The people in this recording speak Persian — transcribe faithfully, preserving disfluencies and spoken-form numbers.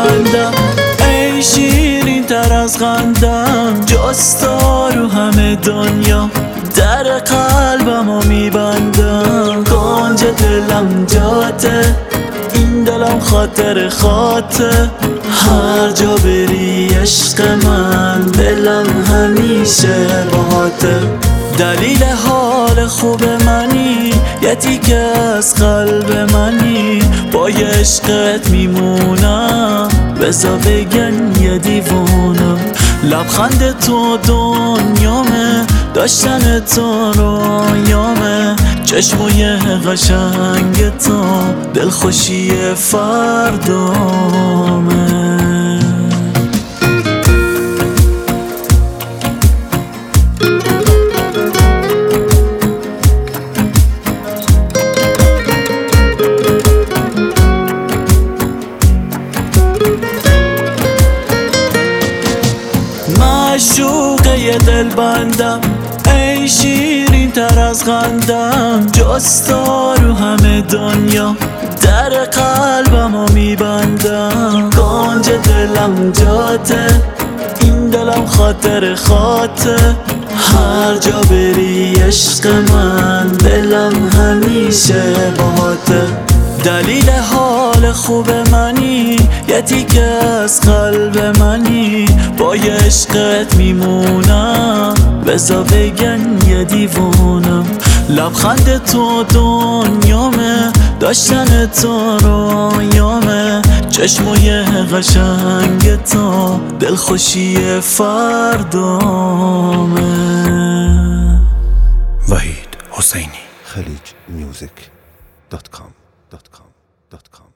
بندم، ای شیرین تر از قندم، جز تو رو همه دنیا در قلبمو میبندم. کنج دلم جاته، این دلم خاطر خاطر، هر جا بری عشق من دلم همیشه باهاته. دلیل حال خوب منی، یه تیکه از قلب منی، با یه عشقت میمونم، بذار بگن یه دیوانم. لبخند تو دنیامه، داشتن تو رویامه، چشمای قشنگ تو دلخوشی فردامه. معشوقه یه دل بندم، ای شیرین تر از قندم، جز تو رو همه دنیا در قلبمو میبندم. کنج دلم جاته، این دلم خاطر خاطر، هر جا بری عشق من دلم همیشه باهاته. دلیل حال خوب منی، یه تیکه از قلب منی، با یه عشقت میمونم، بذار بگن یه دیوانم. لبخند تو دنیامه، داشتن تو رویامه، چشمای قشنگ تو دلخوشی فردامه. وحید حسینی خلیج میوزیک دات کام دات کام دات کام